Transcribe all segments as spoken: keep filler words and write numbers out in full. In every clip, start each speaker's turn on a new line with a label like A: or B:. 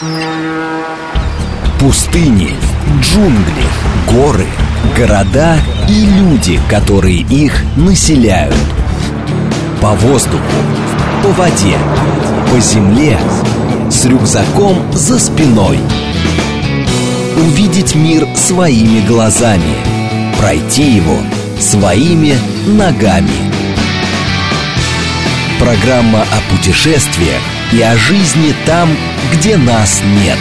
A: Пустыни, джунгли, горы, города и люди, которые их населяют. По воздуху, по воде, по земле, с рюкзаком за спиной. Увидеть мир своими глазами, пройти его своими ногами. Программа о путешествиях и о жизни там, где нас нет.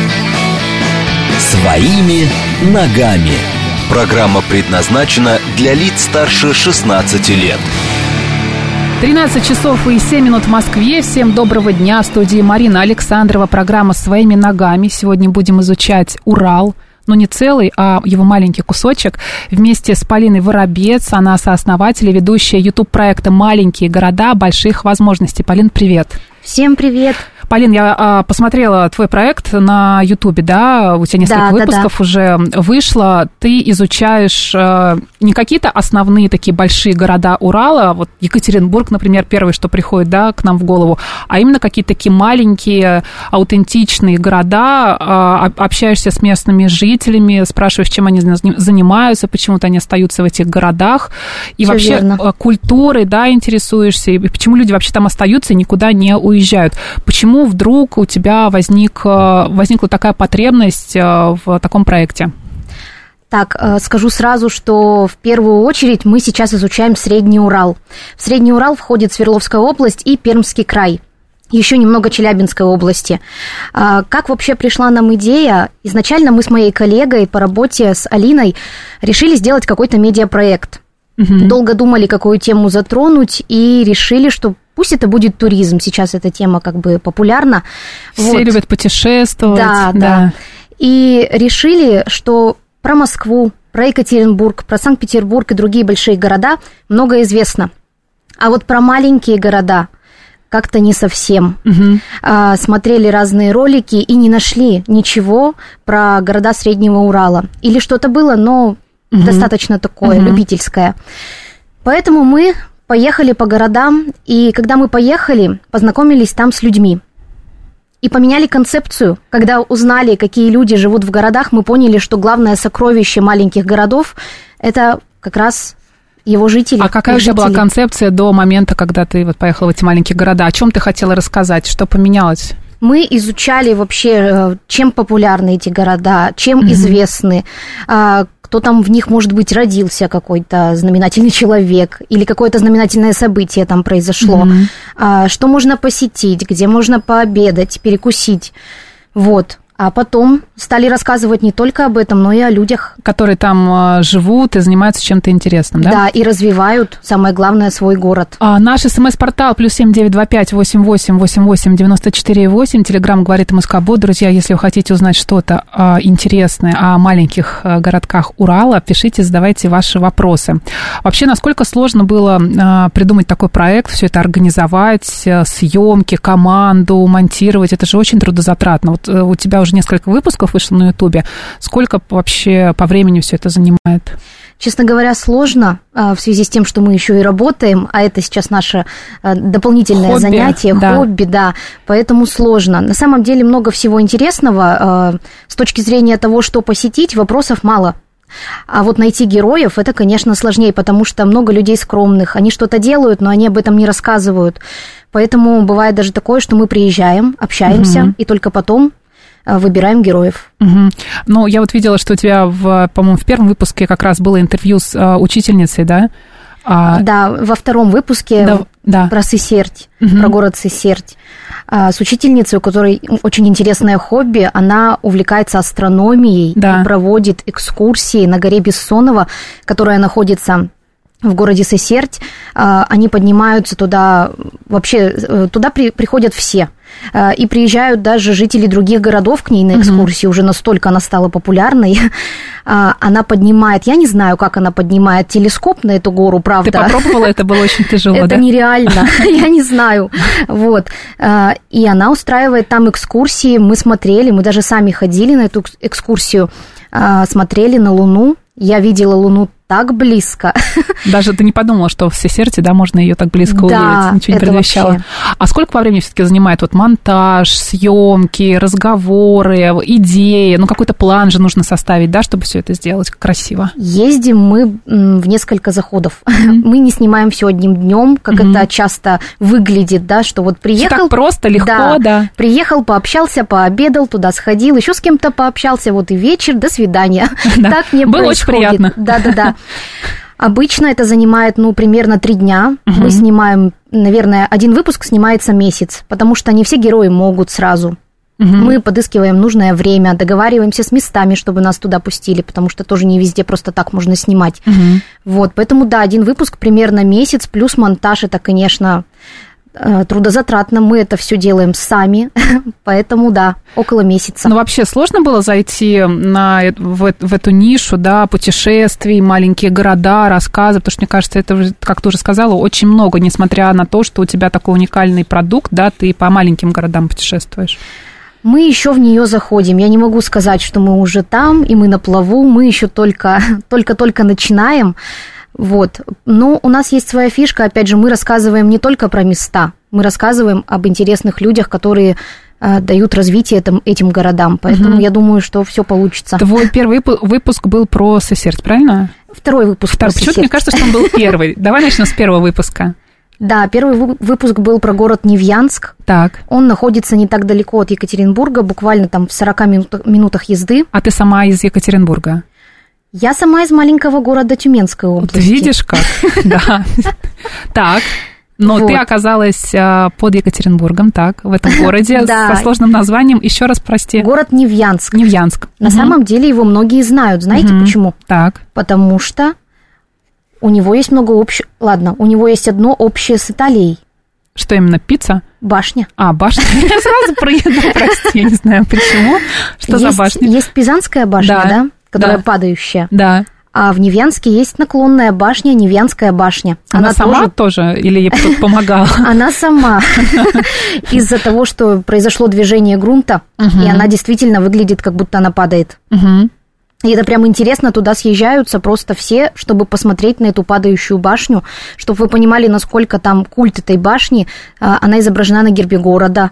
A: Своими ногами. Программа предназначена для лиц старше шестнадцати лет.
B: тринадцать часов и семь минут в Москве. Всем доброго дня. В студии Марина Александрова. Программа «Своими ногами». Сегодня будем изучать Урал. Но не целый, а его маленький кусочек. Вместе с Полиной Воробец. Она сооснователь и ведущая YouTube-проекта «Маленькие города больших возможностей». Полин, привет.
C: Всем привет.
B: Полин, я а, посмотрела твой проект на Ютубе, да, у тебя несколько да, выпусков да, да. уже вышло. Ты изучаешь а, не какие-то основные такие большие города Урала, вот Екатеринбург, например, первый, что приходит, да, к нам в голову, а именно какие-то такие маленькие, аутентичные города, а, общаешься с местными жителями, спрашиваешь, чем они занимаются, почему-то они остаются в этих городах, и Всё вообще верно. Культурой, да, интересуешься, и почему люди вообще там остаются и никуда не уезжают. Почему вдруг у тебя возник, возникла такая потребность в таком проекте?
C: Так, скажу сразу, что в первую очередь мы сейчас изучаем Средний Урал. В Средний Урал входит Свердловская область и Пермский край. Еще немного Челябинской области. Как вообще пришла нам идея? Изначально мы с моей коллегой по работе с Алиной решили сделать какой-то медиапроект. Угу. Долго думали, какую тему затронуть, и решили, что пусть это будет туризм. Сейчас эта тема как бы популярна.
B: Все вот. Любят путешествовать.
C: Да, да, да. И решили, что про Москву, про Екатеринбург, про Санкт-Петербург и другие большие города много известно. А вот про маленькие города как-то не совсем. Угу. А, смотрели разные ролики и не нашли ничего про города Среднего Урала. Или что-то было, но угу. достаточно такое, угу. любительское. Поэтому мы поехали по городам, и когда мы поехали, познакомились там с людьми. И поменяли концепцию. Когда узнали, какие люди живут в городах, мы поняли, что главное сокровище маленьких городов – это как раз его жители.
B: А какая у тебя была концепция до момента, когда ты вот поехала в эти маленькие города? О чем ты хотела рассказать? Что поменялось?
C: Мы изучали вообще, чем популярны эти города, чем mm-hmm. известны, кто там в них, может быть, родился, какой-то знаменательный человек, или какое-то знаменательное событие там произошло, mm-hmm. что можно посетить, где можно пообедать, перекусить, вот. А потом стали рассказывать не только об этом, но и о людях,
B: которые там живут и занимаются чем-то интересным, да?
C: Да, и развивают, самое главное, свой город.
B: А наш смс-портал плюс семь девять два пять восемь восемь восемь восемь девяносто четыре восемь. Телеграм говорит МСК-бот. Друзья, если вы хотите узнать что-то а, интересное о маленьких а, городках Урала, пишите, задавайте ваши вопросы. Вообще, насколько сложно было а, придумать такой проект, все это организовать, а, съемки, команду, монтировать? Это же очень трудозатратно. Вот а, у тебя уже несколько выпусков вышло на Ютубе. Сколько вообще по времени все это занимает?
C: Честно говоря, сложно в связи с тем, что мы еще и работаем, а это сейчас наше дополнительное хобби, занятие, да. хобби, да, поэтому сложно. На самом деле много всего интересного. С точки зрения того, что посетить, вопросов мало. А вот найти героев, это, конечно, сложнее, потому что много людей скромных. Они что-то делают, но они об этом не рассказывают. Поэтому бывает даже такое, что мы приезжаем, общаемся, угу. и только потом выбираем героев.
B: Угу. Ну, я вот видела, что у тебя, в, по-моему, в первом выпуске как раз было интервью с а, учительницей, да? А...
C: Да, во втором выпуске
B: да, да.
C: про Сысерть,
B: угу.
C: про город Сысерть. А, с учительницей, у которой очень интересное хобби, она увлекается астрономией, да. и проводит экскурсии на горе Бессонова, которая находится в городе Сысерть. Они поднимаются туда, вообще туда при, приходят все. И приезжают даже жители других городов к ней на экскурсии, mm-hmm. уже настолько она стала популярной. Она поднимает, я не знаю, как она поднимает телескоп на эту гору, правда.
B: Ты попробовала, это было очень тяжело, да?
C: Это нереально, я не знаю. Вот. И она устраивает там экскурсии, мы смотрели, мы даже сами ходили на эту экскурсию, смотрели на Луну. Я видела Луну так близко,
B: Даже ты не подумала, что в Сесерте, да, можно ее так близко
C: да,
B: увидеть, ничего не предвещало. Вообще. А сколько по времени все-таки занимает вот монтаж, съемки, разговоры, идеи? Ну, какой-то план же нужно составить, да, чтобы все это сделать красиво?
C: Ездим мы в несколько заходов. Mm-hmm. Мы не снимаем все одним днем, как mm-hmm. это часто выглядит, да, что вот приехал...
B: Так просто, легко, да, да.
C: Приехал, пообщался, пообедал, туда сходил, еще с кем-то пообщался, вот и вечер, до свидания. Так не происходит.
B: Было очень приятно.
C: Да-да-да. Обычно это занимает, ну, примерно три дня. Uh-huh. Мы снимаем, наверное, один выпуск снимается месяц, потому что не все герои могут сразу. Uh-huh. Мы подыскиваем нужное время, договариваемся с местами, чтобы нас туда пустили, потому что тоже не везде просто так можно снимать. Uh-huh. Вот, поэтому, да, один выпуск примерно месяц, плюс монтаж, это, конечно... трудозатратно, мы это все делаем сами, поэтому, да, около месяца.
B: Ну, вообще сложно было зайти на, в, в эту нишу, да, путешествий, маленькие города, рассказы, потому что, мне кажется, это, как ты уже сказала, очень много, несмотря на то, что у тебя такой уникальный продукт, да, ты по маленьким городам путешествуешь.
C: Мы еще в нее заходим. Я не могу сказать, что мы уже там, и мы на плаву, мы еще только, только-только начинаем. Вот. Но у нас есть своя фишка, опять же, мы рассказываем не только про места, мы рассказываем об интересных людях, которые э, дают развитие этим, этим городам, поэтому uh-huh. я думаю, что все получится.
B: Твой первый выпуск был про Сесерт, правильно?
C: Второй выпуск
B: Второй.
C: про
B: Почему-то мне кажется, что он был первый. Давай начнем с первого выпуска.
C: Да, первый выпуск был про город Невьянск.
B: Так. Он
C: находится не так далеко от Екатеринбурга, буквально там в сорока минутах езды.
B: А ты сама из Екатеринбурга?
C: Я сама из маленького города Тюменской области.
B: Ты видишь как? Да. Так, но ты оказалась под Екатеринбургом, так, в этом городе со сложным названием. Еще раз, прости.
C: Город Невьянск.
B: Невьянск.
C: На самом деле его многие знают. Знаете почему?
B: Так.
C: Потому что у него есть много общего... Ладно, у него есть одно общее с Италией.
B: Что именно, пицца?
C: Башня.
B: А, башня. Я сразу про еду, прости, я не знаю почему. Что за башня?
C: Есть Пизанская башня, да? Которая да. падающая.
B: Да.
C: А в Невьянске есть наклонная башня, Невьянская башня.
B: Она, Она сама тоже, тоже или ей кто-то помогал?
C: Она сама. Из-за того, что произошло движение грунта, и она действительно выглядит, как будто она падает. И это прям интересно, туда съезжаются просто все, чтобы посмотреть на эту падающую башню, чтобы вы понимали, насколько там культ этой башни. Она изображена на гербе города.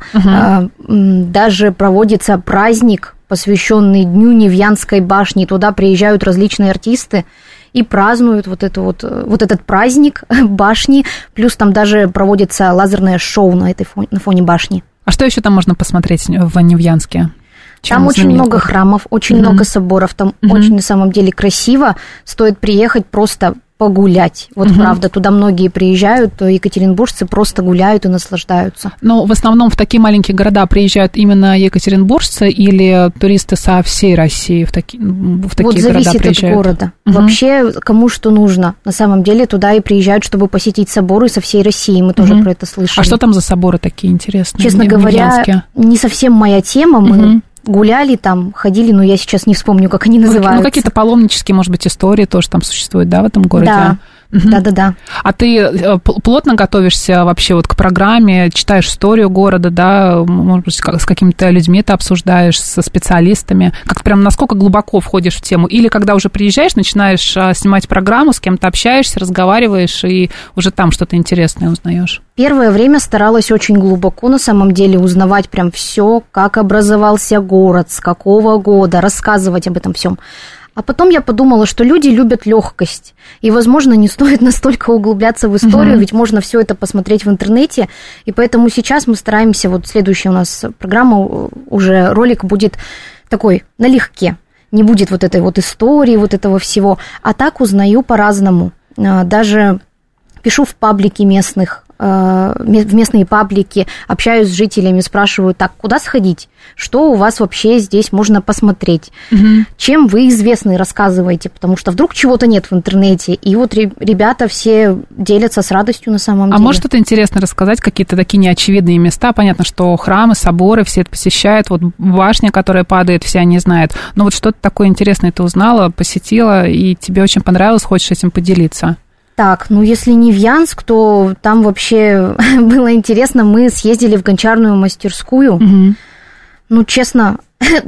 C: Даже проводится праздник, посвященный Дню Невьянской башни. Туда приезжают различные артисты и празднуют вот, это вот, вот этот праздник башни. Плюс там даже проводится лазерное шоу на, этой фоне, на фоне башни.
B: А что еще там можно посмотреть в Невьянске? Чем
C: там очень много храмов, очень mm-hmm. много соборов. Там mm-hmm. очень на самом деле красиво. Стоит приехать просто погулять. Вот mm-hmm. правда, туда многие приезжают, то екатеринбуржцы просто гуляют и наслаждаются.
B: Но в основном в такие маленькие города приезжают именно екатеринбуржцы или туристы со всей России в, таки, в такие
C: вот
B: города приезжают?
C: Вот зависит от города. Mm-hmm. Вообще, кому что нужно. На самом деле туда и приезжают, чтобы посетить соборы со всей России. Мы тоже mm-hmm. про это слышали.
B: А что там за соборы такие интересные?
C: Честно говоря, не совсем моя тема. Мы mm-hmm. гуляли там, ходили, но я сейчас не вспомню, как они называются.
B: Ну, какие-то паломнические, может быть, истории тоже там существуют, да, в этом городе?
C: Да, угу. да-да-да.
B: А ты плотно готовишься вообще вот к программе, читаешь историю города, да, может быть, с какими-то людьми ты обсуждаешь, со специалистами? Как прям насколько глубоко входишь в тему? Или когда уже приезжаешь, начинаешь снимать программу, с кем-то общаешься, разговариваешь, и уже там что-то интересное узнаешь?
C: Первое время старалась очень глубоко, на самом деле, узнавать прям все, как образовался город, с какого года, рассказывать об этом всем. А потом я подумала, что люди любят легкость, и, возможно, не стоит настолько углубляться в историю, угу. ведь можно все это посмотреть в интернете, и поэтому сейчас мы стараемся, вот следующая у нас программа, уже ролик будет такой, налегке, не будет вот этой вот истории, вот этого всего, а так узнаю по-разному, даже пишу в паблики местных, в местные паблики, общаюсь с жителями, спрашиваю, так, куда сходить? Что у вас вообще здесь можно посмотреть? Угу. Чем вы известны, рассказываете? Потому что вдруг чего-то нет в интернете. И вот ребята все делятся с радостью на самом
B: а
C: деле. А
B: может что-то интересно рассказать? Какие-то такие неочевидные места? Понятно, что храмы, соборы, все это посещают. Вот башня, которая падает, все они знают. Но вот что-то такое интересное ты узнала, посетила, и тебе очень понравилось, хочешь этим поделиться?
C: Так, ну если Невьянск, то там вообще было интересно. Мы съездили в гончарную мастерскую. Угу. Ну, честно,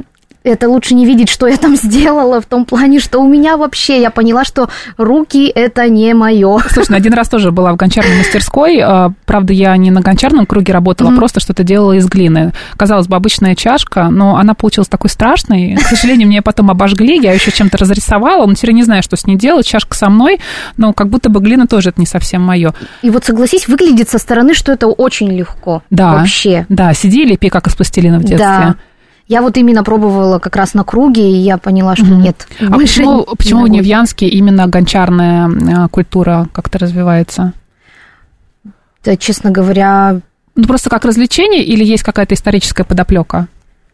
C: это лучше не видеть, что я там сделала, в том плане, что у меня вообще, я поняла, что руки – это не мое.
B: Слушай, ну, один раз тоже была в гончарной мастерской, правда, я не на гончарном круге работала, mm-hmm. просто что-то делала из глины. Казалось бы, обычная чашка, но она получилась такой страшной. К сожалению, мне потом обожгли, я еще чем-то разрисовала, но теперь не знаю, что с ней делать, чашка со мной, но как будто бы глина тоже это не совсем мое.
C: И вот согласись, выглядит со стороны, что это очень легко.
B: Да,
C: вообще.
B: Да, сиди и лепи, как из пластилина в детстве.
C: Да. Я вот именно пробовала как раз на круге, и я поняла, что mm-hmm. нет.
B: А почему, почему в Невьянске именно гончарная культура как-то развивается?
C: Да, честно говоря...
B: Ну, просто как развлечение или есть какая-то историческая подоплека?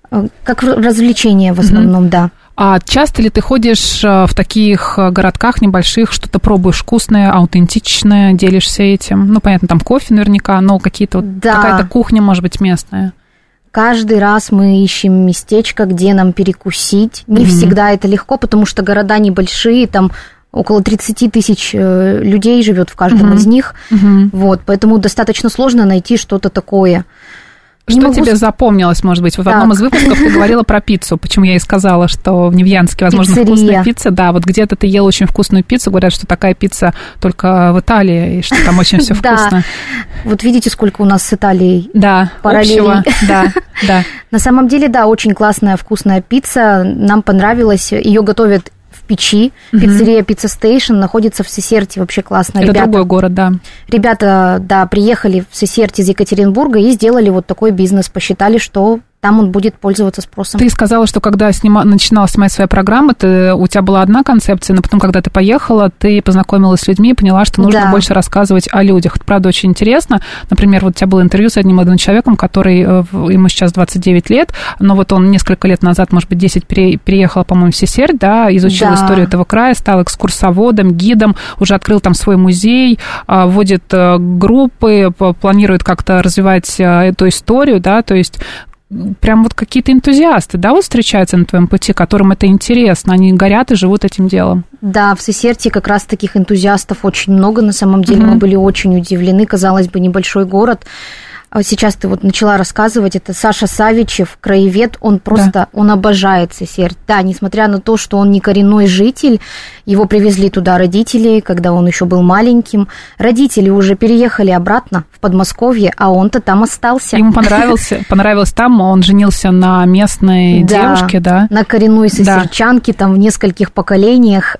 C: Как развлечение в основном, mm-hmm. да.
B: А часто ли ты ходишь в таких городках небольших, что-то пробуешь вкусное, аутентичное, делишься этим? Ну, понятно, там кофе наверняка, но какие-то
C: да.
B: какая-то кухня, может быть, местная.
C: Каждый раз мы ищем местечко, где нам перекусить. Не mm-hmm. всегда это легко, потому что города небольшие, там около тридцать тысяч людей живет в каждом mm-hmm. из них. Mm-hmm. Вот, поэтому достаточно сложно найти что-то такое.
B: Что могу... тебе запомнилось, может быть? Вот в одном из выпусков ты говорила про пиццу. Почему я и сказала, что в Невьянске, возможно,
C: Пиццерия.
B: Вкусная пицца. Да, вот где-то ты ел очень вкусную пиццу. Говорят, что такая пицца только в Италии, и что там очень все вкусно.
C: Да, вот видите, сколько у нас с Италией
B: да,
C: параллелей.
B: Да, да.
C: На самом деле, да, очень классная вкусная пицца. Нам понравилось. Ее готовят в печи. Uh-huh. Пиццерия Pizza Station находится в Сесерте, вообще классно.
B: Это ребята, другой город, да.
C: Ребята, да, приехали в Сесерт из Екатеринбурга и сделали вот такой бизнес. Посчитали, что там он будет пользоваться спросом.
B: Ты сказала, что когда снима... начинала снимать свои программы, ты... у тебя была одна концепция, но потом, когда ты поехала, ты познакомилась с людьми и поняла, что нужно да. больше рассказывать о людях. Это, правда, очень интересно. Например, вот у тебя было интервью с одним молодым человеком, который, ему сейчас двадцать девять лет, но вот он несколько лет назад, может быть, десять, переехал, по-моему, в Сесерт, да, изучил да. историю этого края, стал экскурсоводом, гидом, уже открыл там свой музей, вводит группы, планирует как-то развивать эту историю, да, то есть прям вот какие-то энтузиасты, да, вот встречаются на твоем пути, которым это интересно, они горят и живут этим делом.
C: Да, в Сесерте как раз таких энтузиастов очень много, на самом деле, mm-hmm. мы были очень удивлены, казалось бы, небольшой город. Сейчас ты вот начала рассказывать, это Саша Савичев, краевед, он просто, да. он обожает Сесерт. Да, несмотря на то, что он не коренной житель, его привезли туда родители, когда он еще был маленьким. Родители уже переехали обратно в Подмосковье, а он-то там остался.
B: Ему понравился, понравилось там, он женился на местной да, девушке, да?
C: На коренной сесерчанке, да. там в нескольких поколениях.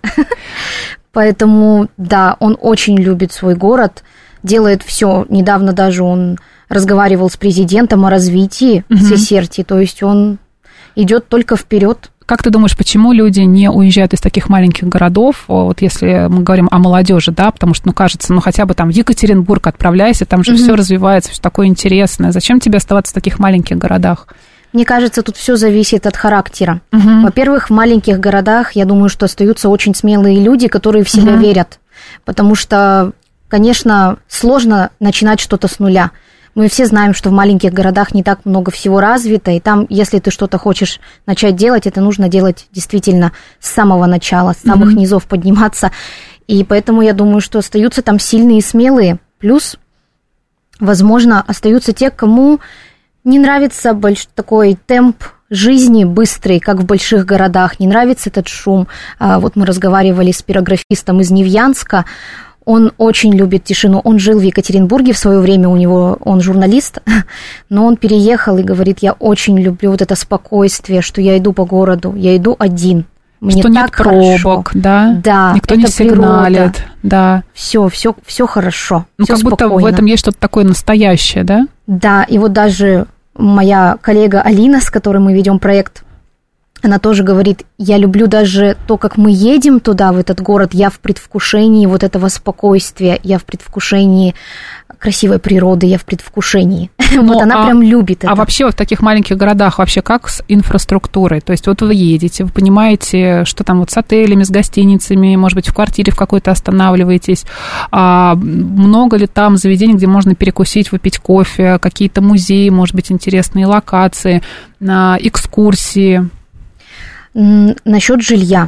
C: Поэтому, да, он очень любит свой город, делает все. Недавно даже он разговаривал с президентом о развитии угу. Сесерти, то есть он идет только вперед.
B: Как ты думаешь, почему люди не уезжают из таких маленьких городов, вот если мы говорим о молодежи, да, потому что, ну, кажется, ну, хотя бы там в Екатеринбург отправляйся, там же угу. все развивается, все такое интересное. Зачем тебе оставаться в таких маленьких городах?
C: Мне кажется, тут все зависит от характера.
B: Угу.
C: Во-первых, в маленьких городах, я думаю, что остаются очень смелые люди, которые в себя угу. верят, потому что, конечно, сложно начинать что-то с нуля. Мы все знаем, что в маленьких городах не так много всего развито, и там, если ты что-то хочешь начать делать, это нужно делать действительно с самого начала, с самых mm-hmm. низов подниматься. И поэтому я думаю, что остаются там сильные и смелые. Плюс, возможно, остаются те, кому не нравится больш... такой темп жизни быстрый, как в больших городах, не нравится этот шум. Вот мы разговаривали с пирографистом из Невьянска. Он очень любит тишину. Он жил в Екатеринбурге в свое время, у него, он журналист, но он переехал и говорит, я очень люблю вот это спокойствие, что я иду по городу, я иду один. Мне
B: что
C: так
B: нет пробок,
C: хорошо.
B: Да?
C: Да,
B: никто не сигналит.
C: Природа.
B: Да.
C: Все, все, все хорошо.
B: Ну,
C: все
B: как
C: спокойно.
B: будто в этом есть что-то такое настоящее, да?
C: Да, и вот даже моя коллега Алина, с которой мы ведем проект, она тоже говорит, я люблю даже то, как мы едем туда, в этот город, я в предвкушении вот этого спокойствия, я в предвкушении красивой природы, я в предвкушении. Но, вот она а, прям любит это.
B: А вообще вот в таких маленьких городах вообще как с инфраструктурой? То есть вот вы едете, вы понимаете, что там вот с отелями, с гостиницами, может быть, в квартире в какой-то останавливаетесь. А много ли там заведений, где можно перекусить, выпить кофе, какие-то музеи, может быть, интересные локации, экскурсии?
C: Насчет жилья.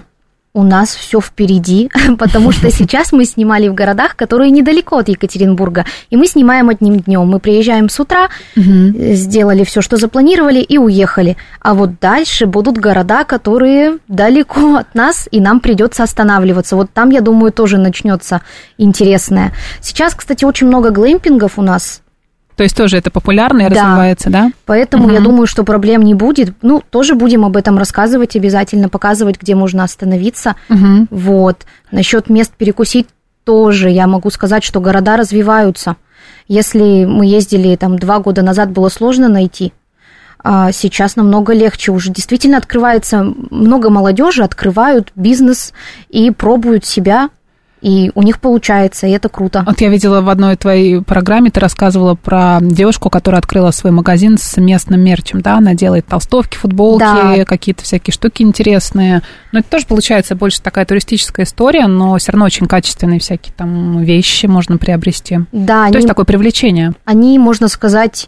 C: У нас все впереди, потому что сейчас мы снимали в городах, которые недалеко от Екатеринбурга, и мы снимаем одним днем. Мы приезжаем с утра, угу. сделали все, что запланировали, и уехали. А вот дальше будут города, которые далеко от нас, и нам придется останавливаться. Вот там, я думаю, тоже начнется интересное. Сейчас, кстати, очень много глэмпингов у нас.
B: То есть тоже это популярно и да. развивается, да?
C: Поэтому угу. я думаю, что проблем не будет. Ну, тоже будем об этом рассказывать, обязательно показывать, где можно остановиться. Угу. Вот. Насчет мест перекусить тоже я могу сказать, что города развиваются. Если мы ездили там два года назад, было сложно найти, а сейчас намного легче. Уже действительно открывается, много молодежи открывают бизнес и пробуют себя. И у них получается, и это круто.
B: Вот я видела в одной твоей программе, ты рассказывала про девушку, которая открыла свой магазин с местным мерчем, да? Она делает толстовки, футболки, да. какие-то всякие штуки интересные. Но это тоже получается больше такая туристическая история, но все равно очень качественные всякие там вещи можно приобрести.
C: Да.
B: То
C: они,
B: есть такое привлечение.
C: Они, можно сказать,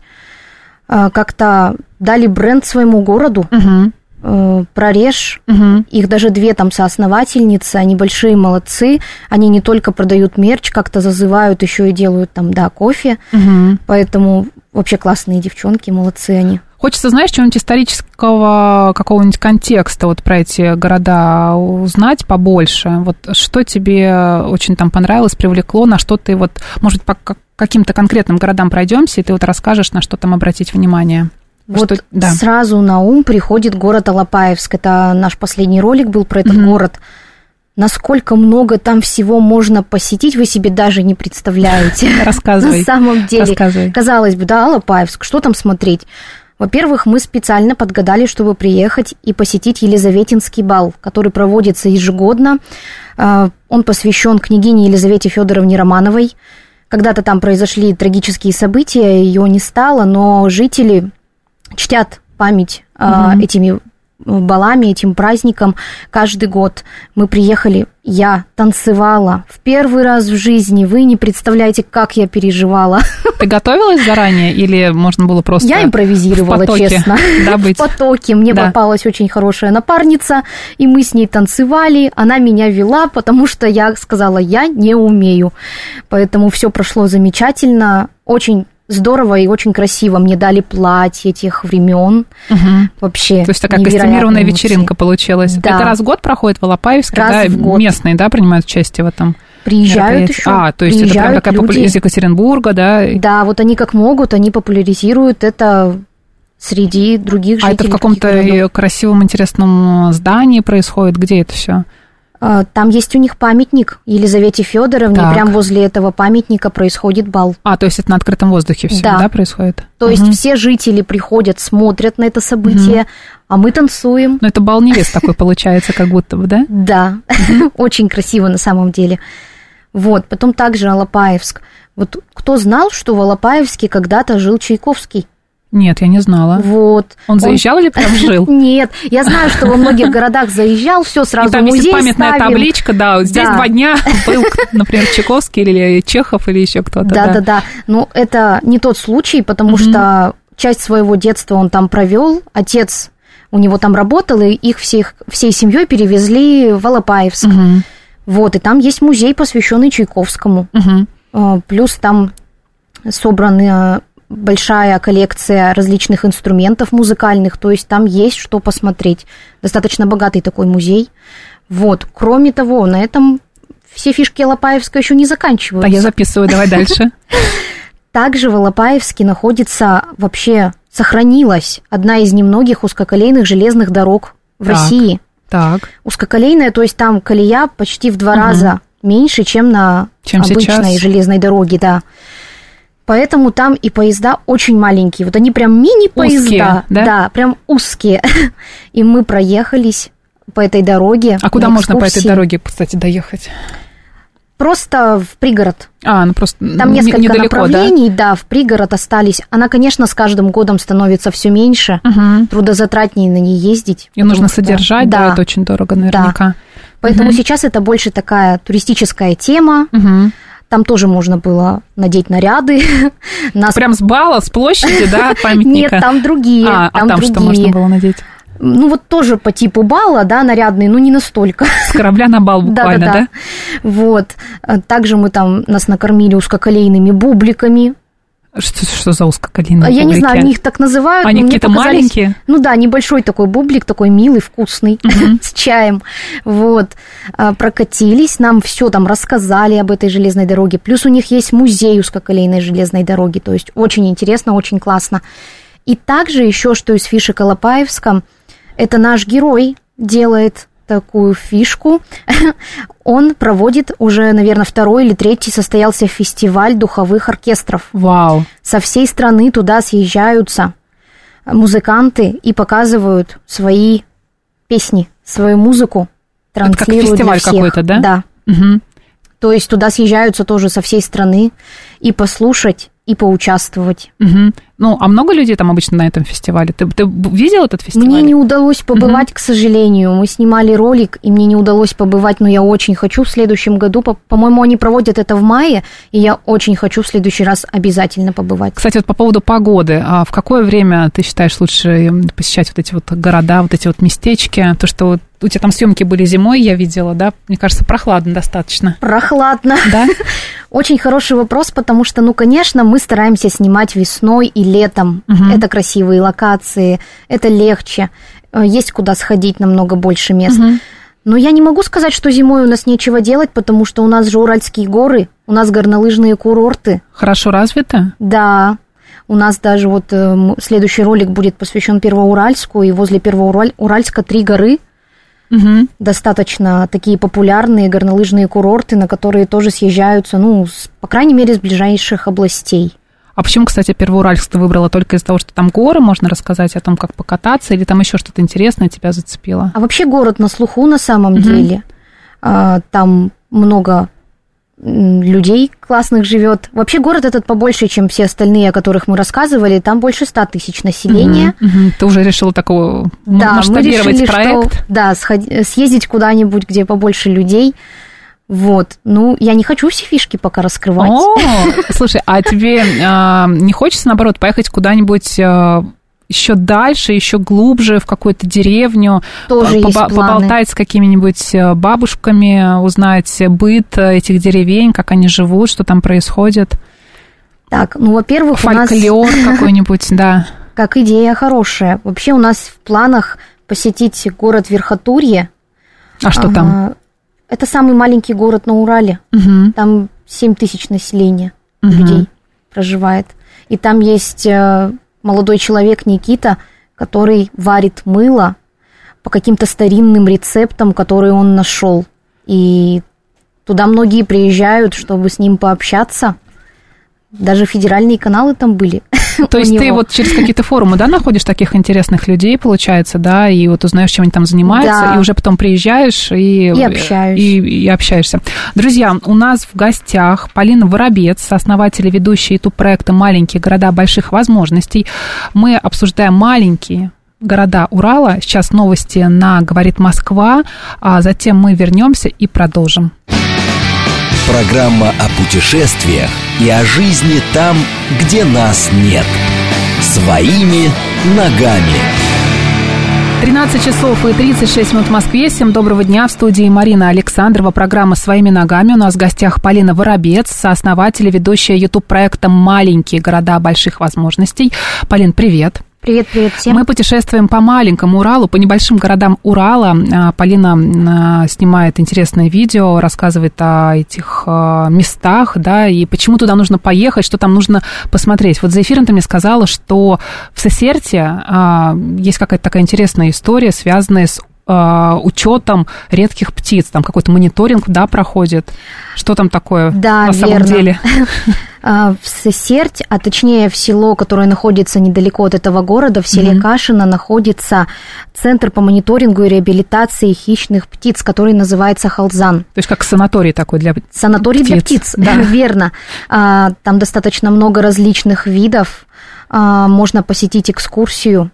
C: как-то дали бренд своему городу. Угу. Прорежь, угу. их даже две там соосновательницы, они большие молодцы, они не только продают мерч, как-то зазывают, еще и делают там, да, кофе, угу. поэтому вообще классные девчонки, молодцы они.
B: Хочется, знаешь, чего-нибудь исторического, какого-нибудь контекста вот про эти города узнать побольше, вот что тебе очень там понравилось, привлекло, на что ты вот, может быть, по каким-то конкретным городам пройдемся, и ты вот расскажешь, на что там обратить внимание.
C: Вот
B: что, да.
C: сразу на ум приходит город Алапаевск. Это наш последний ролик был про этот mm-hmm. город. Насколько много там всего можно посетить, вы себе даже не представляете.
B: Рассказывай.
C: На самом деле.
B: Рассказывай.
C: Казалось бы, да, Алапаевск, что там смотреть? Во-первых, мы специально подгадали, чтобы приехать и посетить Елизаветинский бал, который проводится ежегодно. Он посвящен княгине Елизавете Федоровне Романовой. Когда-то там произошли трагические события, ее не стало, но жители чтят память mm-hmm. э, этими балами, этим праздником каждый год. Мы приехали, я танцевала в первый раз в жизни. Вы не представляете, как я переживала.
B: Ты готовилась заранее или можно было просто
C: Я импровизировала,
B: в потоке,
C: честно.
B: Да, быть?
C: В потоке. Мне да. попалась очень хорошая напарница, и мы с ней танцевали. Она меня вела, потому что я сказала, я не умею. Поэтому все прошло замечательно. Очень здорово и очень красиво. Мне дали платье тех времен. Угу. Вообще.
B: То есть такая костюмированная вечеринка получилась.
C: Да.
B: Это раз в год проходит в Алапаевске,
C: раз
B: да?
C: В год.
B: Местные, да, принимают участие в этом?
C: Приезжают еще.
B: А, то есть это прям такая популя... из Екатеринбурга, да?
C: Да, вот они как могут, они популяризируют это среди других жителей.
B: А это в каком-то красивом, интересном здании происходит? Где это все?
C: Там есть у них памятник Елизавете Федоровне, так. прям возле этого памятника происходит бал.
B: А, то есть это на открытом воздухе все, да, да происходит?
C: То угу. есть все жители приходят, смотрят на это событие, угу. а мы танцуем.
B: Ну, это бал невест такой получается, как будто бы, да?
C: Да, очень красиво на самом деле. Вот, потом также Алапаевск. Вот кто знал, что в Алапаевске когда-то жил Чайковский?
B: Нет, я не знала.
C: Вот.
B: Он заезжал он... или прям жил?
C: Нет, я знаю, что во многих городах заезжал, все сразу в музей ставим.
B: И там есть памятная табличка, да, здесь да. два дня был, например, Чайковский или Чехов или еще кто-то.
C: Да-да-да, но это не тот случай, потому mm-hmm. что часть своего детства он там провел, отец у него там работал, и их всех, всей семьей перевезли в Алапаевск. Mm-hmm. Вот, и там есть музей, посвященный Чайковскому. Mm-hmm. Плюс там собраны... большая коллекция различных инструментов музыкальных, то есть там есть что посмотреть. Достаточно богатый такой музей. Вот. Кроме того, на этом все фишки Алапаевска еще не заканчиваются.
B: Да, я записываю, давай дальше.
C: Также в Алапаевске находится, вообще сохранилась одна из немногих узкоколейных железных дорог в так, России.
B: Так.
C: Узкоколейная, то есть там колея почти в два угу. раза меньше, чем на чем обычной сейчас? железной дороге, да. Поэтому там и поезда очень маленькие. Вот они прям мини-поезда.
B: Да?
C: Да, прям узкие. И мы проехались по этой дороге.
B: А куда можно по этой дороге, кстати, доехать?
C: Просто в пригород.
B: А, ну просто
C: там несколько
B: недалеко,
C: направлений,
B: да?
C: да, в пригород остались. Она, конечно, с каждым годом становится все меньше. Угу. Трудозатратнее на ней ездить.
B: Ее нужно содержать, да,
C: да,
B: это очень дорого наверняка.
C: Да. Поэтому
B: угу.
C: сейчас это больше такая туристическая тема. Угу. Там тоже можно было надеть наряды.
B: Нас... Прям с бала, с площади, да, от памятника?
C: Нет, там другие.
B: А,
C: там
B: а там
C: другие.
B: Что можно было надеть?
C: ну вот тоже по типу бала, да, нарядный, но не настолько.
B: С корабля на бал буквально, да?
C: Да? Вот. Также мы там, нас накормили узкоколейными бубликами.
B: Что, что за узкоколейные
C: Я
B: бублики?
C: не знаю, они их так называют.
B: Они какие-то маленькие?
C: Ну да, небольшой такой бублик, такой милый, вкусный, uh-huh. с чаем. Вот. Прокатились, нам все там рассказали об этой железной дороге. Плюс у них есть музей узкоколейной железной дороги. То есть очень интересно, очень классно. И также еще, что из фишек Алапаевска, это наш герой делает такую фишку. Он проводит уже, наверное, второй или третий состоялся фестиваль духовых оркестров.
B: Вау!
C: Со всей страны туда съезжаются музыканты и показывают свои песни, свою музыку, транслируют.
B: Это как фестиваль
C: для всех.
B: Какой-то, да?
C: Да.
B: Угу.
C: То есть туда съезжаются тоже со всей страны и послушать, и поучаствовать.
B: Угу. Ну, а много людей там обычно на этом фестивале? Ты, ты видел этот фестиваль?
C: Мне не удалось побывать, угу. к сожалению. Мы снимали ролик, и мне не удалось побывать, но я очень хочу в следующем году. По- по-моему, они проводят это в мае, и я очень хочу в следующий раз обязательно побывать.
B: Кстати, вот по поводу погоды. А в какое время ты считаешь лучше посещать вот эти вот города, вот эти вот местечки? То, что у тебя там съемки были зимой, я видела, да? Мне кажется, прохладно достаточно.
C: Прохладно.
B: Да?
C: Очень хороший вопрос, потому что, ну, конечно, мы стараемся снимать весной и летом. Угу. Это красивые локации, это легче. Есть куда сходить, намного больше мест. Угу. Но я не могу сказать, что зимой у нас нечего делать, потому что у нас же Уральские горы, у нас горнолыжные курорты.
B: Хорошо развиты?
C: Да. У нас даже вот следующий ролик будет посвящен Первоуральску, и возле Первоуральска три горы. Угу. Достаточно такие популярные горнолыжные курорты, на которые тоже съезжаются, ну, с, по крайней мере, с ближайших областей.
B: А почему, кстати, Первоуральск ты выбрала только из-за того, что там горы, можно рассказать о том, как покататься, или там еще что-то интересное тебя зацепило? А
C: вообще город на слуху на самом угу. деле. Там много людей классных живет. Вообще город этот побольше, чем все остальные, о которых мы рассказывали. Там больше ста тысяч населения.
B: Угу, угу. Ты уже решила такого
C: да,
B: масштабировать
C: мы решили,
B: проект?
C: Что, да, сходи, съездить куда-нибудь, где побольше людей. Вот. Ну, я не хочу все фишки пока раскрывать.
B: О, слушай, а тебе а, не хочется, наоборот, поехать куда-нибудь а, еще дальше, еще глубже, в какую-то деревню,
C: тоже
B: поб-
C: есть планы.
B: Поболтать с какими-нибудь бабушками, узнать быт этих деревень, как они живут, что там происходит?
C: Так, ну, во-первых,
B: фольклор
C: у нас...
B: какой-нибудь, да.
C: Как идея хорошая. Вообще у нас в планах посетить город Верхотурье.
B: А что
C: ага.
B: там?
C: Это самый маленький город на Урале. Угу. Там семь тысяч населения угу. людей проживает. И там есть молодой человек Никита, который варит мыло по каким-то старинным рецептам, которые он нашел. И туда многие приезжают, чтобы с ним пообщаться. Даже федеральные каналы там были.
B: То есть ты вот через какие-то форумы, да, находишь таких интересных людей, получается, да, и вот узнаешь, чем они там занимаются, да. и уже потом приезжаешь и,
C: и, общаюсь.
B: и, и общаешься. Друзья, у нас в гостях Полина Воробец, сооснователь и ведущая ютуб-проекта «Маленькие города больших возможностей». Мы обсуждаем маленькие города Урала. Сейчас новости на «Говорит Москва», а затем мы вернемся и продолжим.
A: Программа о путешествиях и о жизни там, где нас нет. Своими ногами.
B: тринадцать часов и тридцать шесть минут в Москве. Всем доброго дня. В студии Марина Александрова. Программа «Своими ногами». У нас в гостях Полина Воробец, сооснователь и ведущая ютуб-проекта «Маленькие города больших возможностей». Полин, привет.
C: Привет, привет всем.
B: Мы путешествуем по маленькому Уралу, по небольшим городам Урала. Полина снимает интересное видео, рассказывает о этих местах, да, и почему туда нужно поехать, что там нужно посмотреть. Вот за эфиром ты мне сказала, что в Сесерте есть какая-то такая интересная история, связанная с учетом редких птиц. Там какой-то мониторинг, да, проходит. Что там такое
C: да,
B: на самом
C: верно.
B: деле?
C: В Сесерть, а точнее в село, которое находится недалеко от этого города, в селе mm-hmm. Кашино, находится Центр по мониторингу и реабилитации хищных птиц, который называется Халзан.
B: То есть как санаторий такой для птиц.
C: Санаторий птиц. для птиц, да. Верно. Там достаточно много различных видов. Можно посетить экскурсию.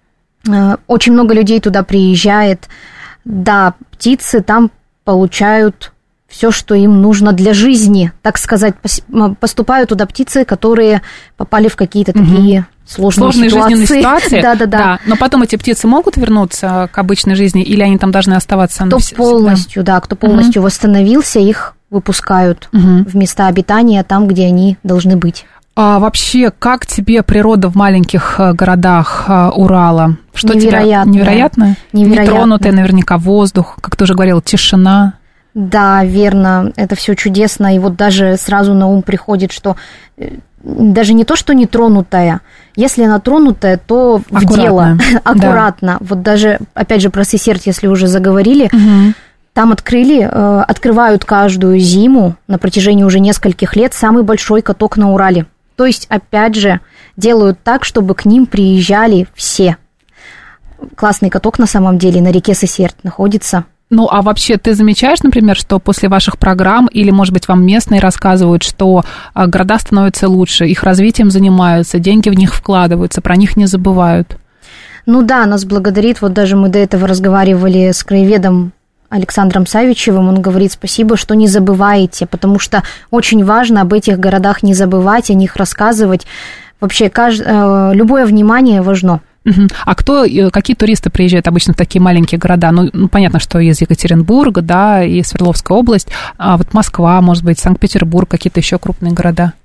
C: Очень много людей туда приезжает. Да, птицы там получают все, что им нужно для жизни, так сказать, поступают туда птицы, которые попали в какие-то угу. такие сложные,
B: сложные
C: ситуации.
B: жизненные ситуации.
C: Да, да, да, да.
B: Но потом эти птицы могут вернуться к обычной жизни, или они там должны оставаться?
C: Кто
B: навсегда?
C: полностью, да, кто полностью угу. восстановился, их выпускают угу. в места обитания, там, где они должны быть.
B: А вообще, как тебе природа в маленьких городах Урала? Что
C: невероятно.
B: Тебя невероятно?
C: Невероятно.
B: Нетронутый наверняка воздух, как ты уже говорила, тишина.
C: Да, верно, это все чудесно, и вот даже сразу на ум приходит, что даже не то, что нетронутая, если она тронутая, то в
B: аккуратно.
C: дело, аккуратно.
B: Да.
C: Вот даже, опять же, про Сесерть, если уже заговорили,
B: угу.
C: там открыли, открывают каждую зиму на протяжении уже нескольких лет самый большой каток на Урале. То есть, опять же, делают так, чтобы к ним приезжали все. Классный каток на самом деле на реке Сесерть находится.
B: Ну, а вообще ты замечаешь, например, что после ваших программ, или, может быть, вам местные рассказывают, что города становятся лучше, их развитием занимаются, деньги в них вкладываются, про них не забывают?
C: Ну да, нас благодарит, вот даже мы до этого разговаривали с краеведом Александром Савичевым, он говорит спасибо, что не забываете, потому что очень важно об этих городах не забывать, о них рассказывать. Вообще, кажд... любое внимание важно.
B: Uh-huh. А кто, какие туристы приезжают обычно в такие маленькие города? Ну, ну, понятно, что из Екатеринбурга, да, и Свердловская область, а вот Москва, может быть, Санкт-Петербург, какие-то еще крупные города?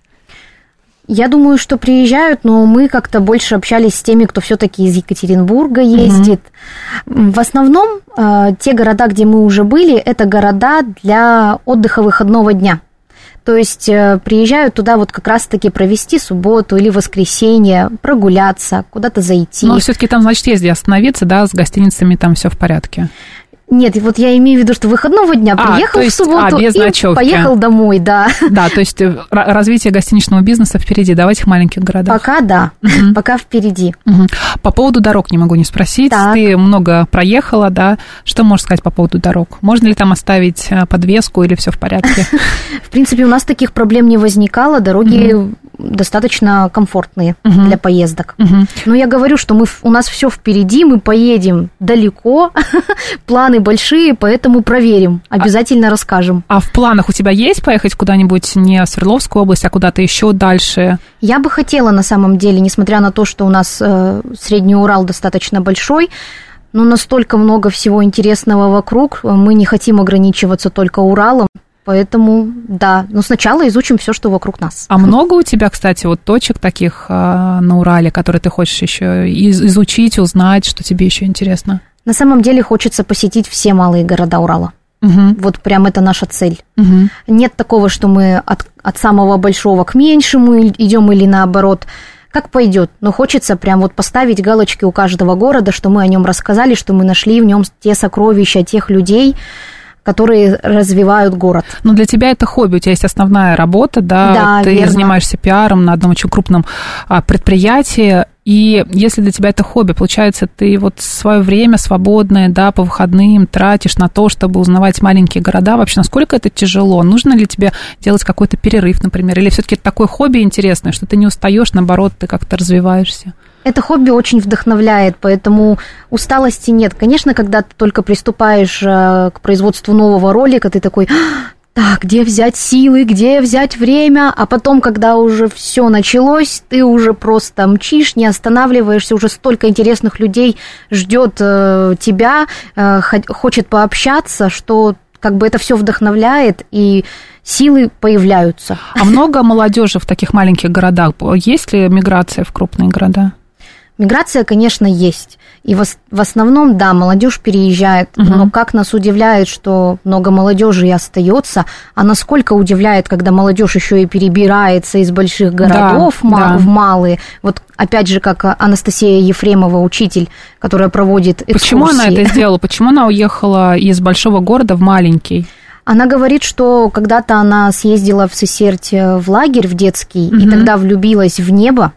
C: Я думаю, что приезжают, но мы как-то больше общались с теми, кто все-таки из Екатеринбурга ездит. Uh-huh. В основном те города, где мы уже были, это города для отдыха выходного дня. То есть приезжают туда вот как раз-таки провести субботу или воскресенье, прогуляться, куда-то зайти.
B: Но все-таки там, значит, есть где остановиться, да, с гостиницами там все в порядке.
C: Нет, вот я имею в виду, что выходного дня а, приехал
B: есть,
C: в субботу
B: а, без
C: и
B: ночевки.
C: Поехал домой, да.
B: Да, то есть развитие гостиничного бизнеса впереди, да, в этих маленьких городах?
C: Пока да, угу. пока впереди.
B: Угу. По поводу дорог не могу не спросить. Так. Ты много проехала, да, что можешь сказать по поводу дорог? Можно ли там оставить подвеску или все в порядке?
C: В принципе, у нас таких проблем не возникало, дороги достаточно комфортные для поездок. Но я говорю, что мы, у нас все впереди, мы поедем далеко, планы большие, поэтому проверим, обязательно а, расскажем.
B: А в планах у тебя есть поехать куда-нибудь не в Свердловскую область, а куда-то еще дальше?
C: Я бы хотела на самом деле, несмотря на то, что у нас э, Средний Урал достаточно большой, но настолько много всего интересного вокруг, мы не хотим ограничиваться только Уралом. Поэтому, да, но сначала изучим все, что вокруг нас.
B: А много у тебя, кстати, вот точек таких э, на Урале, которые ты хочешь еще из- изучить, узнать, что тебе еще интересно?
C: На самом деле хочется посетить все малые города Урала. Угу. Вот прям это наша цель. Угу. Нет такого, что мы от, от самого большого к меньшему идем или наоборот. Как пойдет, но хочется прям вот поставить галочки у каждого города, что мы о нем рассказали, что мы нашли в нем те сокровища тех людей, которые развивают город.
B: Но для тебя это хобби, у тебя есть основная работа, да,
C: да
B: ты
C: верно.
B: занимаешься пиаром на одном очень крупном а, предприятии, и если для тебя это хобби, получается, ты вот свое время свободное, да, по выходным тратишь на то, чтобы узнавать маленькие города. Вообще, насколько это тяжело? Нужно ли тебе делать какой-то перерыв, например, или все-таки это такое хобби интересное, что ты не устаешь, наоборот, ты как-то развиваешься?
C: Это хобби очень вдохновляет, поэтому усталости нет. Конечно, когда ты только приступаешь к производству нового ролика, ты такой: так, где взять силы, где взять время? А потом, когда уже все началось, ты уже просто мчишь, не останавливаешься, уже столько интересных людей ждет тебя, хочет пообщаться, что как бы это все вдохновляет, и силы появляются.
B: А много молодежи в таких маленьких городах? Есть ли миграция в крупные города?
C: Миграция, конечно, есть. И в, в основном, да, молодежь переезжает. Uh-huh. Но как нас удивляет, что много молодежи и остается, а насколько удивляет, когда молодежь еще и перебирается из больших городов да, ма- да. в малые. Вот опять же, как Анастасия Ефремова, учитель, которая проводит экскурсии.
B: Почему она это сделала? Почему она уехала из большого города в маленький?
C: Она говорит, что когда-то она съездила в Сесерть в лагерь в детский, uh-huh. и тогда влюбилась в небо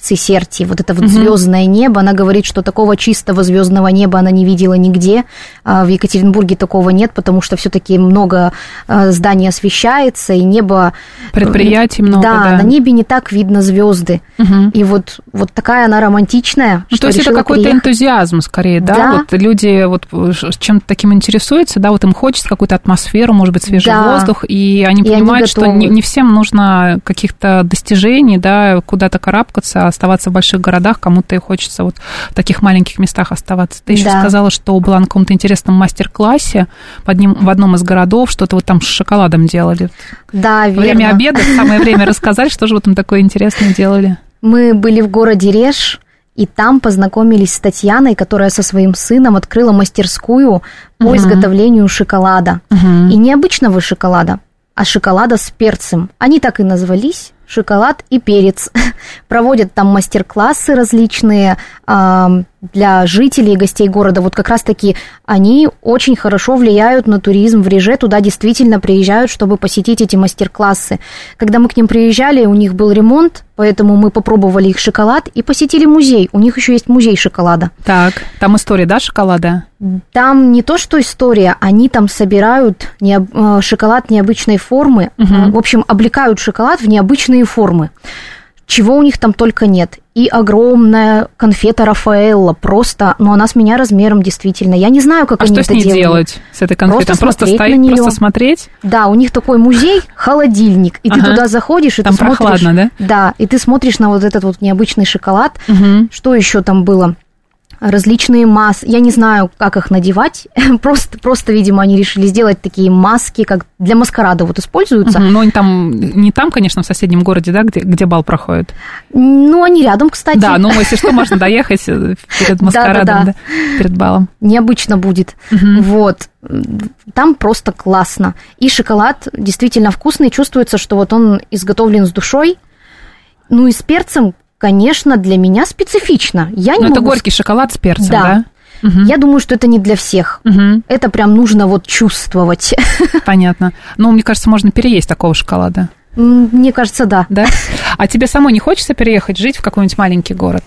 C: Цисерти, вот это вот угу. звездное небо. Она говорит, что такого чистого звездного неба она не видела нигде. В Екатеринбурге такого нет, потому что все-таки много зданий освещается, и небо...
B: Предприятий много, да.
C: Да, на небе не так видно звезды. Угу. И вот, вот такая она романтичная.
B: Ну, то есть это какой-то приехать. энтузиазм скорее, да? да? Вот люди вот чем-то таким интересуются, да, вот им хочется какую-то атмосферу, может быть, свежий да. воздух, и они и понимают, они что не, не всем нужно каких-то достижений, да, куда-то карабкаться, оставаться в больших городах, кому-то и хочется вот в таких маленьких местах оставаться. Ты еще да. сказала, что была на каком-то интересном мастер-классе под ним, в одном из городов, что-то вот там с шоколадом делали.
C: Да, верно.
B: Время обеда, самое время рассказать, что же вы там такое интересное делали.
C: Мы были в городе Реж, и там познакомились с Татьяной, которая со своим сыном открыла мастерскую по uh-huh. изготовлению шоколада. Uh-huh. И не обычного шоколада, а шоколада с перцем. Они так и назвались. Шоколад и перец. Проводят там мастер-классы различные э, для жителей и гостей города. Вот как раз-таки они очень хорошо влияют на туризм в Реже. Туда действительно приезжают, чтобы посетить эти мастер-классы. Когда мы к ним приезжали, у них был ремонт, поэтому мы попробовали их шоколад и посетили музей. У них еще есть музей шоколада.
B: Так, там история, да, шоколада?
C: Там не то, что история, они там собирают необ... шоколад необычной формы. Угу. В общем, облекают шоколад в необычные формы. Чего у них там только нет. И огромная конфета Рафаэлло, просто, ну, она с меня размером, действительно. Я не знаю, как
B: а
C: они
B: это делают. А
C: что
B: с ней
C: делают.
B: делать, с этой конфетой?
C: Просто,
B: просто стоит, просто смотреть?
C: Да, у них такой музей, холодильник, и ага. ты туда заходишь, и
B: там
C: ты смотришь...
B: Там прохладно, да?
C: Да, и ты смотришь на вот этот вот необычный шоколад. Угу. Что еще там было? Различные маски, я не знаю, как их надевать, просто, просто, видимо, они решили сделать такие маски, как для маскарада вот используются.
B: Угу, но там, не там, конечно, в соседнем городе, да, где, где бал проходит?
C: Ну, они рядом, кстати.
B: Да, ну, если что, можно доехать перед маскарадом, да, перед балом.
C: Необычно будет, вот. Там просто классно. И шоколад действительно вкусный, чувствуется, что вот он изготовлен с душой, ну и с перцем. Конечно, для меня специфично. Я не
B: Но
C: могу...
B: это горький шоколад с перцем, да?
C: да? Угу. Я думаю, что это не для всех. Угу. Это прям нужно вот чувствовать.
B: Понятно. Ну, мне кажется, можно переесть такого шоколада.
C: Мне кажется, да.
B: Да? А тебе самой не хочется переехать, жить в какой-нибудь маленький город?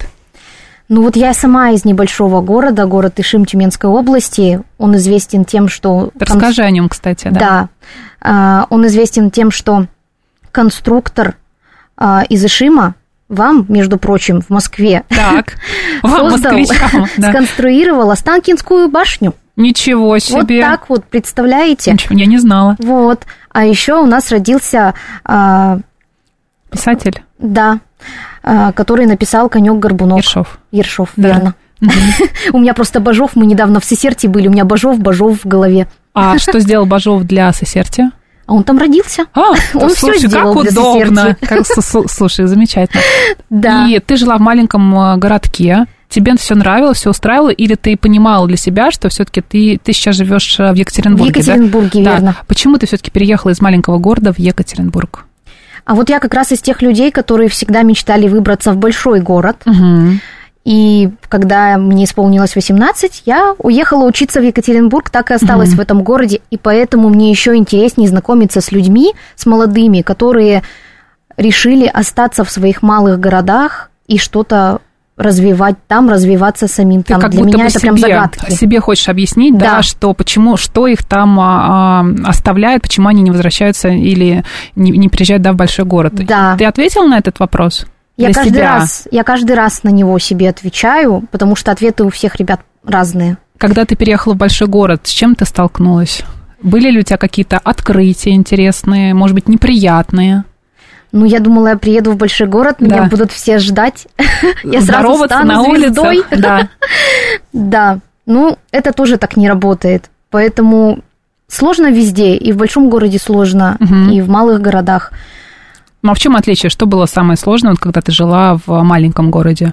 C: Ну, вот я сама из небольшого города, город Ишим Тюменской области. Он известен тем, что...
B: Расскажи о нем, кстати, да.
C: Да. Он известен тем, что конструктор из Ишима, вам, между прочим, в Москве
B: так, вам,
C: создал,
B: да.
C: сконструировал Останкинскую башню.
B: Ничего себе.
C: Вот так вот, представляете?
B: Ничего, я не знала.
C: Вот. А еще у нас родился... А,
B: писатель?
C: Да, а, который написал «Конёк-горбунок».
B: Ершов.
C: Ершов,
B: да.
C: верно. У меня просто Бажов, мы недавно в Сесерти были, у меня Бажов, Бажов в голове.
B: А что сделал Бажов для Сесерти?
C: А он там родился.
B: А,
C: он
B: слушай,
C: все сделал
B: как
C: для
B: удобно. Как, слушай, замечательно.
C: Да.
B: И ты жила в маленьком городке. Тебе все нравилось, все устраивало, или ты понимала для себя, что все-таки ты, ты сейчас живешь в Екатеринбурге?
C: В Екатеринбурге,
B: да?
C: верно.
B: Да. Почему ты все-таки переехала из маленького города в Екатеринбург?
C: А вот я как раз из тех людей, которые всегда мечтали выбраться в большой город.
B: Угу. И
C: когда мне исполнилось восемнадцать, я уехала учиться в Екатеринбург, так и осталась mm-hmm. в этом городе, и поэтому мне еще интереснее знакомиться с людьми, с молодыми, которые решили остаться в своих малых городах и что-то развивать там, развиваться самим там.
B: Ты как
C: Для
B: будто
C: меня
B: бы
C: это
B: себе,
C: прям загадки.
B: Себе хочешь объяснить, да, да что, почему, что их там а, оставляет, почему они не возвращаются или не, не приезжают, да, в большой город.
C: Да.
B: Ты ответила на этот вопрос?
C: Я каждый,
B: себя.
C: раз, я каждый раз на него себе отвечаю, потому что ответы у всех ребят разные.
B: Когда ты переехала в большой город, с чем ты столкнулась? Были ли у тебя какие-то открытия интересные, может быть, неприятные?
C: Ну, я думала, я приеду в большой город, меня да. будут все ждать. Я сразу стану
B: на
C: звездой.
B: Да.
C: Да, ну, это тоже так не работает. Поэтому сложно везде, и в большом городе сложно, угу. и в малых городах.
B: Ну, а в чем отличие? Что было самое сложное, вот, когда ты жила в маленьком городе?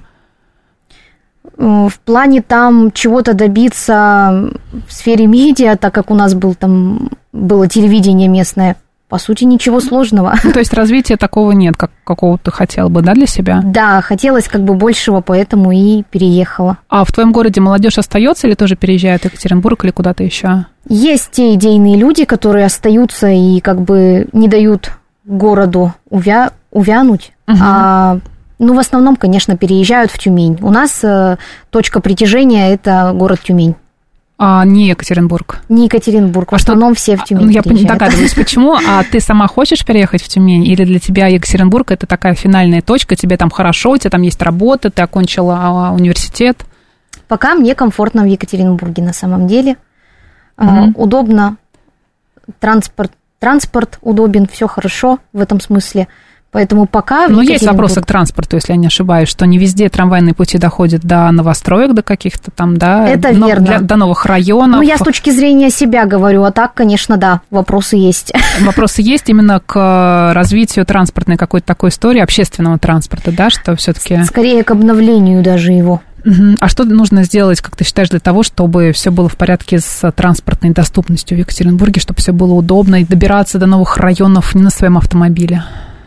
C: В плане там чего-то добиться в сфере медиа, так как у нас был там, было телевидение местное, по сути, ничего сложного.
B: Ну, то есть развития такого нет, как какого ты хотела бы, да, для себя?
C: Да, хотелось как бы большего, поэтому и переехала.
B: А в твоем городе молодежь остается или тоже переезжает в Екатеринбург или куда-то еще? Есть
C: те идейные люди, которые остаются и как бы не дают городу увя... увянуть, угу. а Ну, в основном, конечно, переезжают в Тюмень. У нас э, точка притяжения – это город Тюмень.
B: А не Екатеринбург?
C: Не Екатеринбург, в а основном что? Все в Тюмень
B: Я
C: переезжают.
B: догадываюсь, почему. А ты сама хочешь переехать в Тюмень? Или для тебя Екатеринбург – это такая финальная точка, тебе там хорошо, у тебя там есть работа, ты окончила университет?
C: Пока мне комфортно в Екатеринбурге на самом деле. Mm-hmm. Удобно, транспорт, транспорт удобен, все хорошо в этом смысле. Поэтому пока...
B: Но есть вопросы к транспорту, если я не ошибаюсь, что не везде трамвайные пути доходят до новостроек, до каких-то там, да...
C: Это но, верно.
B: Для, до новых районов.
C: Ну, я с точки зрения себя говорю, а так, конечно, да, вопросы есть.
B: Вопросы есть именно к развитию транспортной какой-то такой истории, общественного транспорта, да, что все-таки...
C: Скорее к обновлению даже его.
B: А что нужно сделать, как ты считаешь, для того, чтобы все было в порядке с транспортной доступностью в Екатеринбурге, чтобы все было удобно и добираться до новых районов не на своем автомобиле?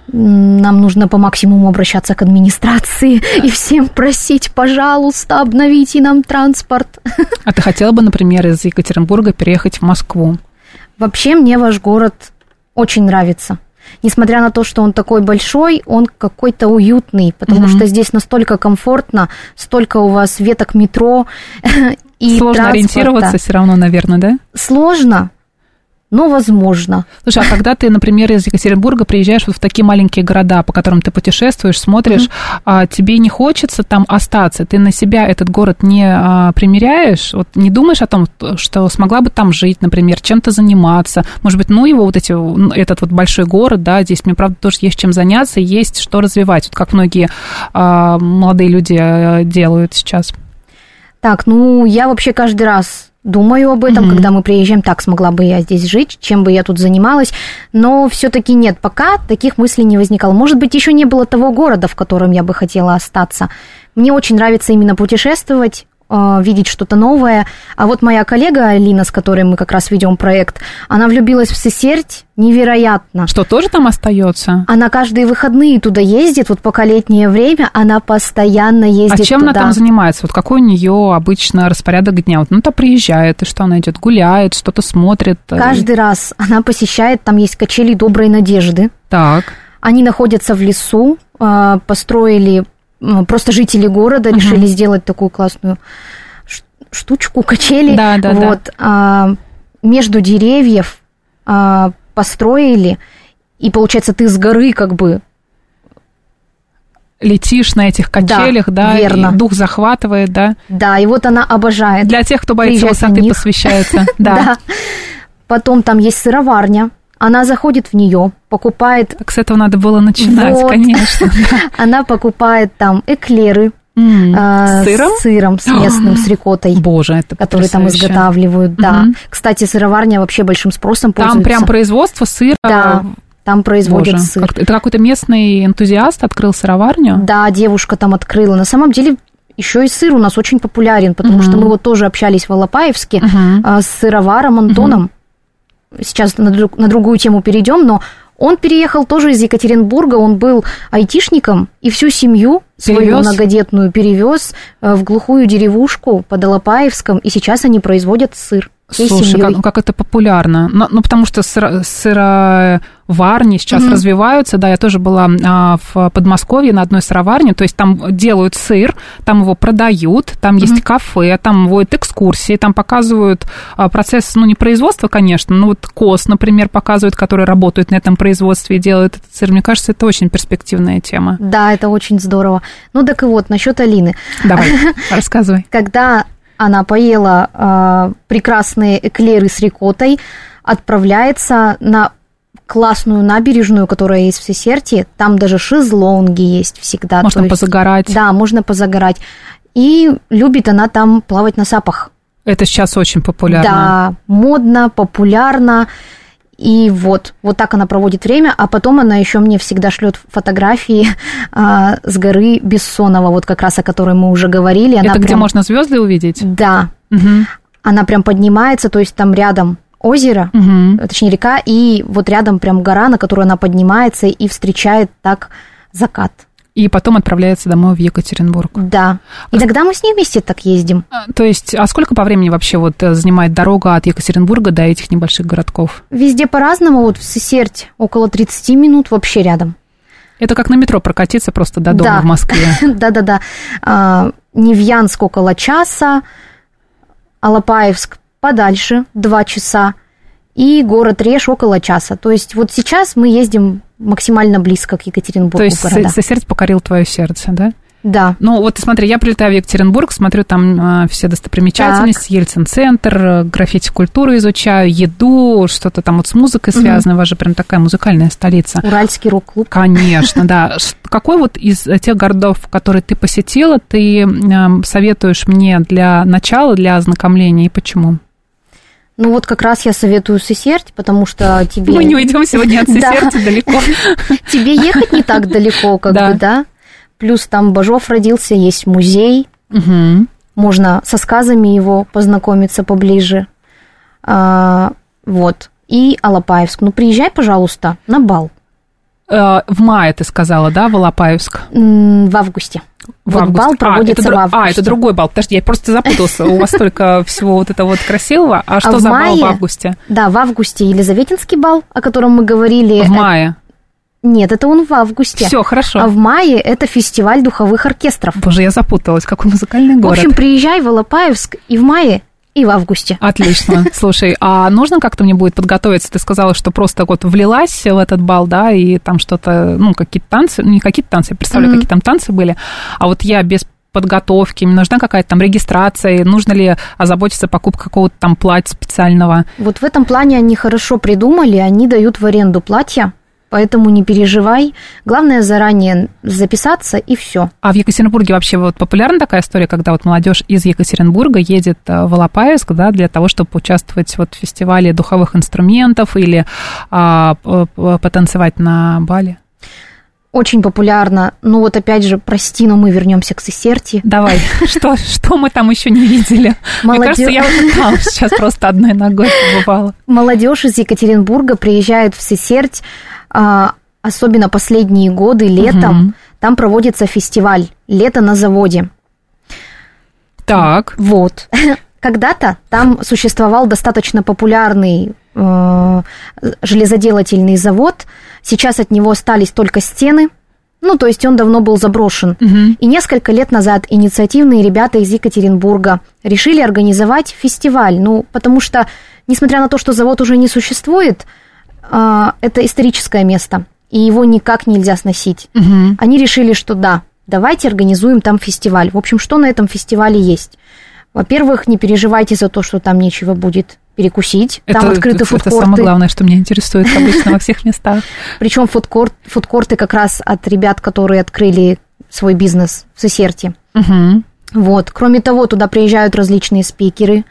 C: Нам нужно по максимуму обращаться к администрации и всем просить, пожалуйста, обновите нам транспорт.
B: А ты хотела бы, например, из Екатеринбурга переехать в Москву?
C: Вообще мне ваш город очень нравится. Несмотря на то, что он такой большой, он какой-то уютный, потому mm-hmm. что здесь настолько комфортно, столько у вас веток метро и
B: сложно
C: транспорта.
B: Ориентироваться все равно, наверное, да?
C: Сложно, но возможно.
B: Слушай, а когда ты, например, из Екатеринбурга приезжаешь вот в такие маленькие города, по которым ты путешествуешь, смотришь, mm-hmm. а тебе не хочется там остаться, ты на себя этот город не а, примеряешь, вот не думаешь о том, что смогла бы там жить, например, чем-то заниматься, может быть, ну его вот эти, этот вот большой город, да, здесь мне, правда, тоже есть чем заняться, есть что развивать, вот как многие а, молодые люди делают сейчас.
C: Так, ну, я вообще каждый раз думаю об этом, mm-hmm. когда мы приезжаем, так, смогла бы я здесь жить, чем бы я тут занималась, но все-таки нет, пока таких мыслей не возникало. Может быть, еще не было того города, в котором я бы хотела остаться. Мне очень нравится именно путешествовать, видеть что-то новое. А вот моя коллега Алина, с которой мы как раз ведем проект, она влюбилась в Сысерть невероятно.
B: Что, тоже там остается?
C: Она каждые выходные туда ездит, вот пока летнее время, она постоянно ездит туда.
B: А чем
C: туда.
B: Она там занимается? Вот какой у нее обычно распорядок дня? Вот, ну, та приезжает, и что она идет? Гуляет, что-то смотрит?
C: Каждый раз она посещает, там есть качели Доброй Надежды.
B: Так.
C: Они находятся в лесу, построили... Просто жители города uh-huh. решили сделать такую классную штучку, качели.
B: Да, да,
C: вот,
B: да.
C: А, между деревьев а, построили, и, получается, ты с горы как бы...
B: Летишь на этих качелях, да,
C: да верно.
B: И дух захватывает, да?
C: Да, и вот она обожает.
B: Для тех, кто боится высоты, посвящается. Да.
C: Потом там есть сыроварня. Она заходит в нее, покупает...
B: Так с этого надо было начинать, вот. Конечно.
C: Она покупает там эклеры
B: mm.
C: э,
B: с сыром,
C: с, сыром, с местным, с рикоттой.
B: Боже, это
C: который там изготавливают,
B: mm-hmm.
C: да. Кстати, сыроварня вообще большим спросом пользуется.
B: Там прям производство сыра?
C: Да, там производят
B: Боже,
C: сыр.
B: Это какой-то местный энтузиаст открыл сыроварню?
C: Да, девушка там открыла. На самом деле... Еще и сыр у нас очень популярен, потому mm-hmm. что мы вот тоже общались в Алапаевске mm-hmm. с сыроваром Антоном. Mm-hmm. Сейчас на, друг, на другую тему перейдем, но он переехал тоже из Екатеринбурга, он был айтишником и всю семью свою перевез? многодетную перевез в глухую деревушку под Алапаевском, и сейчас они производят сыр.
B: Слушай, как, как это популярно. Ну, ну потому что сыро, сыроварни сейчас mm-hmm. развиваются. Да, я тоже была а, в Подмосковье на одной сыроварне. То есть там делают сыр, там его продают, там mm-hmm. есть кафе, там водят экскурсии, там показывают а, процесс, ну, не производства, конечно, но вот КОС, например, показывают, которые работают на этом производстве и делают этот сыр. Мне кажется, это очень перспективная тема.
C: Да, это очень здорово. Ну, так и вот, насчет Алины.
B: Давай, рассказывай.
C: Когда... Она поела э, прекрасные эклеры с рикоттой, отправляется на классную набережную, которая есть в Сысерти. Там даже шезлонги есть всегда.
B: Можно есть, позагорать.
C: Да, можно позагорать. И любит она там плавать на сапах.
B: Это сейчас очень популярно.
C: Да, модно, популярно. И вот, вот так она проводит время, а потом она еще мне всегда шлет фотографии а, с горы Бессонова, вот как раз о которой мы уже говорили. Она
B: Это
C: прям...
B: где можно звезды увидеть?
C: Да.
B: Угу.
C: Она прям поднимается, то есть там рядом озеро, угу. точнее река, и вот рядом прям гора, на которую она поднимается и встречает так закат.
B: И потом отправляется домой в Екатеринбург.
C: Да. Иногда мы с ней вместе так ездим.
B: То есть, а сколько по времени вообще вот занимает дорога от Екатеринбурга до этих небольших городков?
C: Везде по-разному. Вот в Сысерть около тридцать минут, вообще рядом.
B: Это как на метро прокатиться просто до дома
C: да.
B: в Москве.
C: Да-да-да. Невьянск около часа, Алапаевск подальше, два часа, и город Реж около часа. То есть вот сейчас мы ездим максимально близко к Екатеринбургу.
B: То есть Сесерть покорил твое сердце, да?
C: Да.
B: Ну, вот смотри, я прилетаю в Екатеринбург, смотрю там э, все достопримечательности, Ельцин-центр, граффити-культуру изучаю, еду, что-то там вот с музыкой связано, угу. У вас же прям такая музыкальная столица.
C: Уральский рок-клуб.
B: Конечно, да. Какой вот из тех городов, которые ты посетила, ты э, советуешь мне для начала, для ознакомления, и почему?
C: Ну, вот как раз я советую Сесерть, потому что тебе...
B: Мы не уйдем сегодня от Сесерти далеко.
C: Тебе ехать не так далеко, как бы, да? Плюс там Бажов родился, есть музей. Угу. Можно со сказами его познакомиться поближе. А, вот. И Алапаевск. Ну, приезжай, пожалуйста, на бал.
B: А, в мае ты сказала, да, в Алапаевск?
C: В августе.
B: В
C: вот
B: августе.
C: Бал проводится
B: а, это,
C: в августе.
B: А, это другой бал. Подожди, я просто запутался. У вас столько всего вот этого вот красивого. А что за бал в августе?
C: Да, в августе Елизаветинский бал, о котором мы говорили.
B: В мае?
C: Нет, это он в августе.
B: Все, хорошо.
C: А в мае это фестиваль духовых оркестров.
B: Боже, я запуталась, какой музыкальный город.
C: В общем, приезжай в Алапаевск и в мае, и в августе.
B: Отлично. Слушай, а нужно как-то мне будет подготовиться? Ты сказала, что просто вот влилась в этот бал, да, и там что-то, ну, какие-то танцы, не какие-то танцы, я представляю, mm-hmm. какие там танцы были, а вот я без подготовки, мне нужна какая-то там регистрация, нужно ли озаботиться покупкой какого-то там платья специального? Вот
C: в этом плане они хорошо придумали, они дают в аренду платья. Поэтому не переживай. Главное заранее записаться, и все.
B: А в Екатеринбурге вообще вот популярна такая история, когда вот молодежь из Екатеринбурга едет в Алапаевск, да, для того, чтобы участвовать вот в фестивале духовых инструментов или а, потанцевать на бале?
C: Очень популярно. Ну вот опять же, прости, но мы вернемся к Сесерти.
B: Давай, что, что мы там еще не видели? Молодежь... Мне кажется, я вот там сейчас просто одной ногой побывала.
C: Молодежь из Екатеринбурга приезжает в Сесерть, особенно последние годы, летом. Угу. Там проводится фестиваль «Лето на заводе».
B: Так.
C: Вот. Когда-то там существовал достаточно популярный э, железоделательный завод. Сейчас от него остались только стены. Ну, то есть он давно был заброшен. Угу. И несколько лет назад инициативные ребята из Екатеринбурга решили организовать фестиваль. Ну, потому что, несмотря на то, что завод уже не существует, э, это историческое место, и его никак нельзя сносить. Угу. Они решили, что да, давайте организуем там фестиваль. В общем, что на этом фестивале есть? Во-первых, не переживайте за то, что там нечего будет перекусить.
B: Это,
C: там открыты
B: это,
C: фудкорты.
B: Это самое главное, что меня интересует обычно во всех местах.
C: Причем фудкорт, фудкорты как раз от ребят, которые открыли свой бизнес в Сесерти. Угу. Вот. Кроме того, туда приезжают различные спикеры,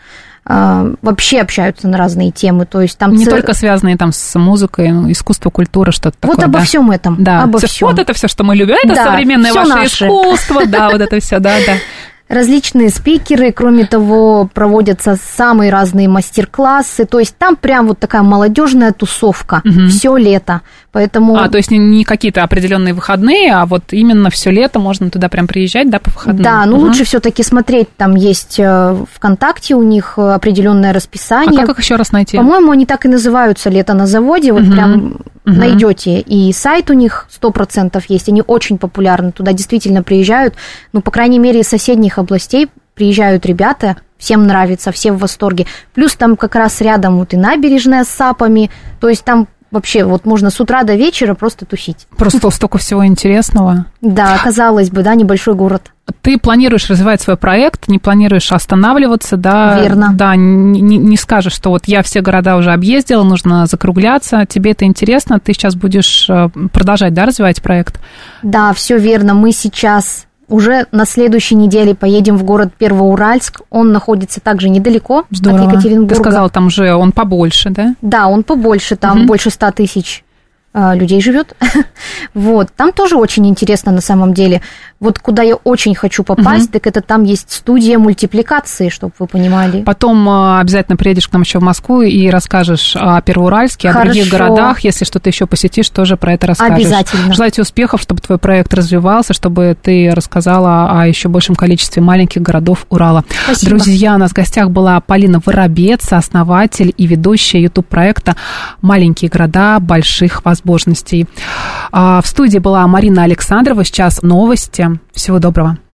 C: вообще общаются на разные темы. То есть там
B: не
C: ц...
B: только связанные там с музыкой, искусство, культура, что-то
C: вот
B: такое.
C: Вот обо
B: да?
C: всем этом.
B: Да.
C: Обо
B: всё,
C: всем.
B: Вот это все, что мы любим. Это да, современное ваше наше. Искусство, да, вот это все, да, да.
C: Различные спикеры, кроме того, проводятся самые разные мастер-классы, то есть там прям вот такая молодежная тусовка, угу. все лето, поэтому...
B: А, то есть не, не какие-то определенные выходные, а вот именно все лето можно туда прям приезжать, да, по выходным?
C: Да, ну
B: угу.
C: лучше все-таки смотреть, там есть ВКонтакте у них определенное расписание.
B: А как их еще раз найти?
C: По-моему, они так и называются «Лето на заводе», вот угу. прям угу. найдете, и сайт у них сто процентов есть, они очень популярны, туда действительно приезжают, ну, по крайней мере, из соседних областей приезжают ребята, всем нравится, все в восторге. Плюс там как раз рядом вот и набережная с сапами, то есть там вообще вот можно с утра до вечера просто тусить.
B: Просто столько всего интересного.
C: Да, казалось бы, да, небольшой город.
B: Ты планируешь развивать свой проект, не планируешь останавливаться, да?
C: Верно.
B: Да, не, не скажешь, что вот я все города уже объездила, нужно закругляться. Тебе это интересно, ты сейчас будешь продолжать, да, развивать проект? Да,
C: все верно. Мы сейчас... Уже на следующей неделе поедем в город Первоуральск. Он находится также недалеко
B: Здорово.
C: От Екатеринбурга.
B: Ты сказала, там же он побольше, да?
C: Да, он побольше, там угу. больше ста тысяч э, людей живет. Вот, там тоже очень интересно на самом деле. Вот куда я очень хочу попасть, угу. так это там есть студия мультипликации, чтобы вы понимали.
B: Потом обязательно приедешь к нам еще в Москву и расскажешь о Первоуральске, Хорошо. О других городах. Если что-то еще посетишь, тоже про это расскажешь.
C: Обязательно.
B: Желаю тебе успехов, чтобы твой проект развивался, чтобы ты рассказала о еще большем количестве маленьких городов Урала.
C: Спасибо.
B: Друзья, у нас в гостях была Полина Воробец, основатель и ведущая YouTube-проекта «Маленькие города больших возможностей». возможностей. В студии была Марина Александрова. Сейчас новости. Всего доброго.